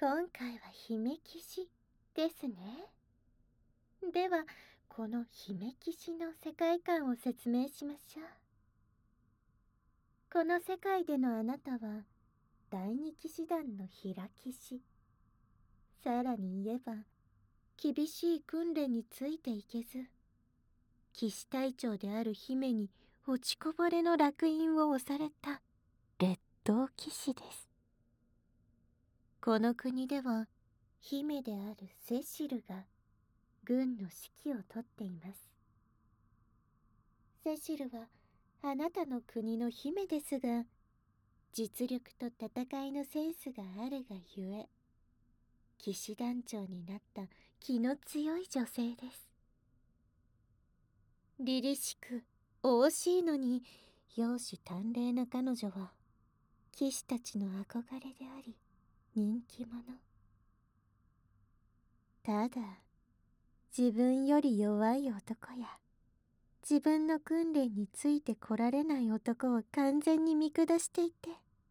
今回は姫騎士ですね。では、この姫騎士の世界観を説明しましょう。この世界でのあなたは、第二騎士団の平騎士。さらに言えば、厳しい訓練についていけず、騎士隊長である姫に落ちこぼれの烙印を押された劣等騎士です。この国では、姫であるセシルが軍の指揮をとっています。セシルはあなたの国の姫ですが、実力と戦いのセンスがあるがゆえ、騎士団長になった気の強い女性です。凛々しく惜しいのに容姿端麗な彼女は騎士たちの憧れであり人気者。ただ自分より弱い男や自分の訓練についてこられない男を完全に見下していて、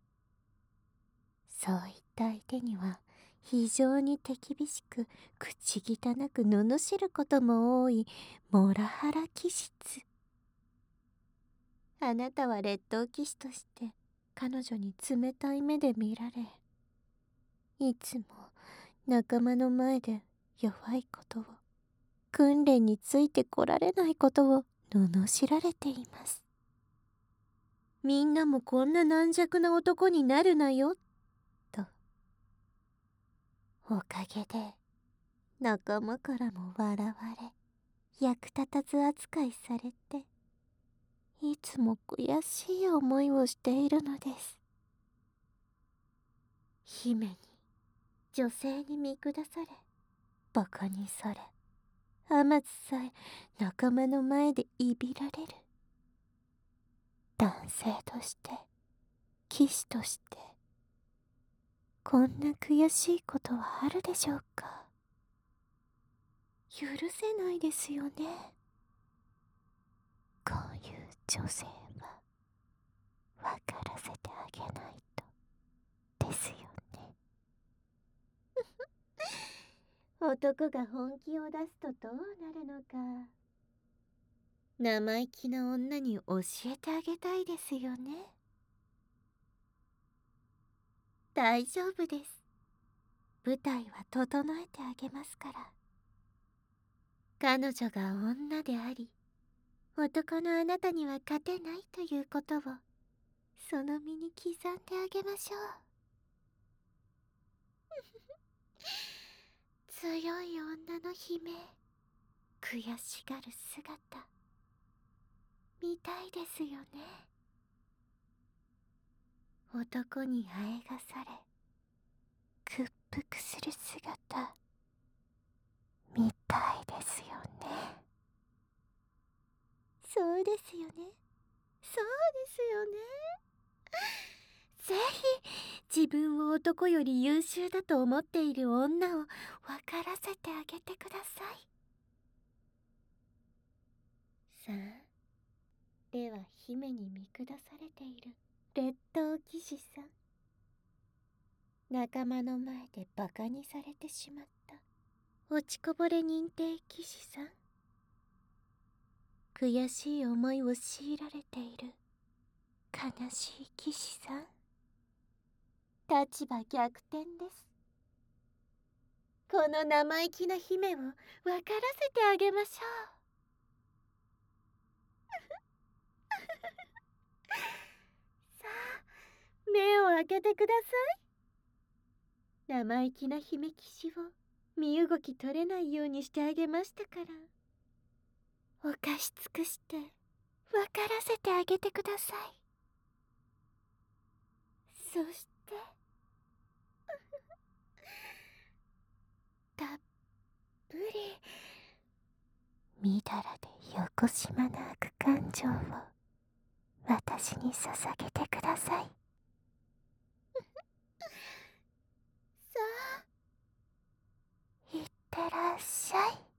そういった相手には非常に手厳しく口汚く罵ることも多いモラハラ気質。あなたは劣等騎士として彼女に冷たい目で見られ、いつも仲間の前で弱いことを、訓練についてこられないことを罵られています。みんなもこんな軟弱な男になるなよ、と。おかげで仲間からも笑われ、役立たず扱いされて、いつも悔しい思いをしているのです。姫に、女性に見下され、馬鹿にされ、あまつさえ仲間の前でいびられる。男性として、騎士として、こんな悔しいことはあるでしょうか。許せないですよね。こういう女性は分からせてあげないとですよね。男が本気を出すとどうなるのか、生意気な女に教えてあげたいですよね。大丈夫です。舞台は整えてあげますから。彼女が女であり、男のあなたには勝てないということを、その身に刻んであげましょう。強い女の姫、悔しがる姿、見たいですよね。男にあえがされ、屈服する姿、見たいですよね。そうですよね。そうですよね。ぜひ自分を男より優秀だと思っている女を分からせてあげてください。さあ、では姫に見下されている劣等騎士さん、仲間の前でバカにされてしまった落ちこぼれ認定騎士さん、悔しい思いを強いられている悲しい騎士さん、立場逆転です。この生意気な姫を分からせてあげましょう。さあ、目を開けてください。生意気な姫騎士を身動き取れないようにしてあげましたから、お貸し尽くして分からせてあげてください。そしてたっぷりみだらでよこしまな悪感情を私に捧げてください。さあ、いってらっしゃい。